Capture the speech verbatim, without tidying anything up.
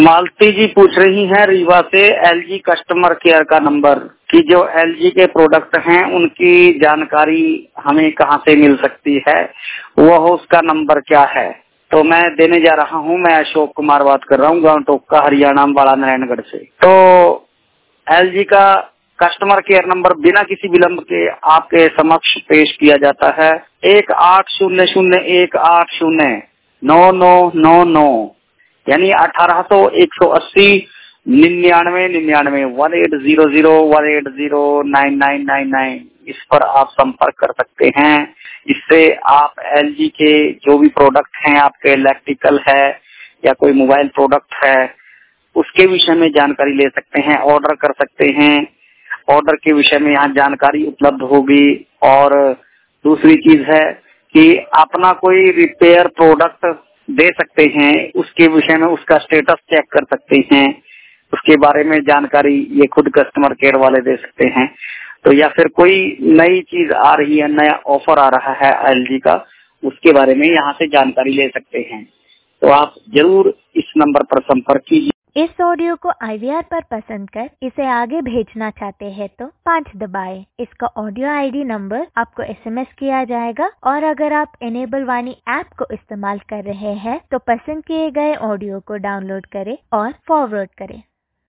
मालती जी पूछ रही हैं रीवा से एलजी कस्टमर केयर का नंबर कि जो एलजी के प्रोडक्ट हैं उनकी जानकारी हमें कहां से मिल सकती है, वह उसका नंबर क्या है। तो मैं देने जा रहा हूं। मैं अशोक कुमार बात कर रहा हूं, गांव टोका, हरियाणा, बाड़ा नारायणगढ़ से। तो एलजी का कस्टमर केयर नंबर बिना किसी विलंब के आपके समक्ष पेश किया जाता है। एक आठ शून्य शून्य एक आठ शून्य नौ नौ नौ नौ यानी अठारह सौ एक सौ अस्सी निन्यानवे निन्यानवे one eight zero zero one eight zero nine nine nine nine इस पर आप संपर्क कर सकते हैं। इससे आप एलजी के जो भी प्रोडक्ट हैं, आपके इलेक्ट्रिकल है या कोई मोबाइल प्रोडक्ट है, उसके विषय में जानकारी ले सकते हैं, ऑर्डर कर सकते हैं। ऑर्डर के विषय में यहाँ जानकारी उपलब्ध होगी। और दूसरी चीज है कि अपना कोई रिपेयर प्रोडक्ट दे सकते हैं, उसके विषय में उसका स्टेटस चेक कर सकते हैं, उसके बारे में जानकारी ये खुद कस्टमर केयर वाले दे सकते हैं। तो या फिर कोई नई चीज आ रही है, नया ऑफर आ रहा है एलजी का, उसके बारे में यहाँ से जानकारी ले सकते हैं। तो आप जरूर इस नंबर पर संपर्क कीजिए। इस ऑडियो को आईवीआर पर पसंद कर इसे आगे भेजना चाहते हैं तो पाँच दबाएं। इसका ऑडियो आईडी नंबर आपको एसएमएस किया जाएगा। और अगर आप इनेबल वाणी ऐप को इस्तेमाल कर रहे हैं तो पसंद किए गए ऑडियो को डाउनलोड करें और फॉरवर्ड करें।